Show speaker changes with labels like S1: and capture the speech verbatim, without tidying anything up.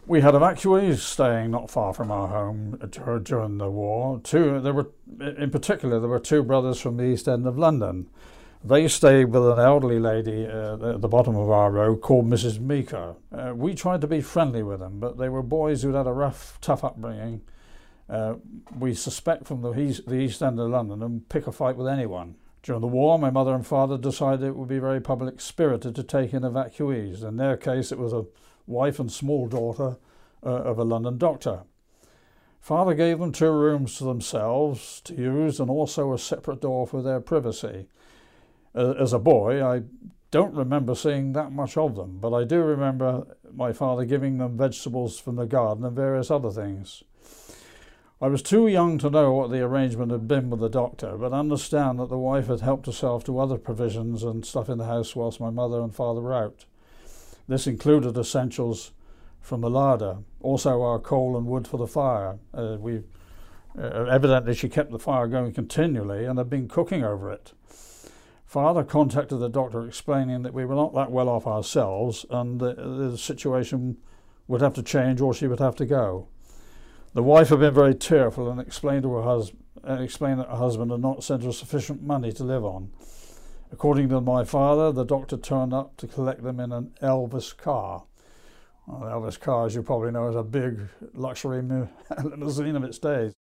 S1: We had evacuees staying not far from our home during the war. Two, there were, in particular, there were two brothers from the East End of London. They stayed with an elderly lady uh, at the bottom of our road called Missus Meeker. Uh, we tried to be friendly with them, but they were boys who'd had a rough, tough upbringing. Uh, we suspect from the east, the East End of London and pick a fight with anyone. During the war, my mother and father decided it would be very public-spirited to take in evacuees. In their case, it was a wife and small daughter uh, of a London doctor. Father gave them two rooms to themselves to use and also a separate door for their privacy. Uh, as a boy, I don't remember seeing that much of them, but I do remember my father giving them vegetables from the garden and various other things. I was too young to know what the arrangement had been with the doctor, but understand that the wife had helped herself to other provisions and stuff in the house whilst my mother and father were out. This included essentials from the larder, also our coal and wood for the fire. Uh, we uh, evidently she kept the fire going continually and had been cooking over it. Father contacted the doctor explaining that we were not that well off ourselves and the, the situation would have to change or she would have to go. The wife had been very tearful and explained to her husband, uh, explained that her husband had not sent her sufficient money to live on. According to my father, the doctor turned up to collect them in an Elvis car. Well, Elvis car, as you probably know, is a big luxury limousine of its days.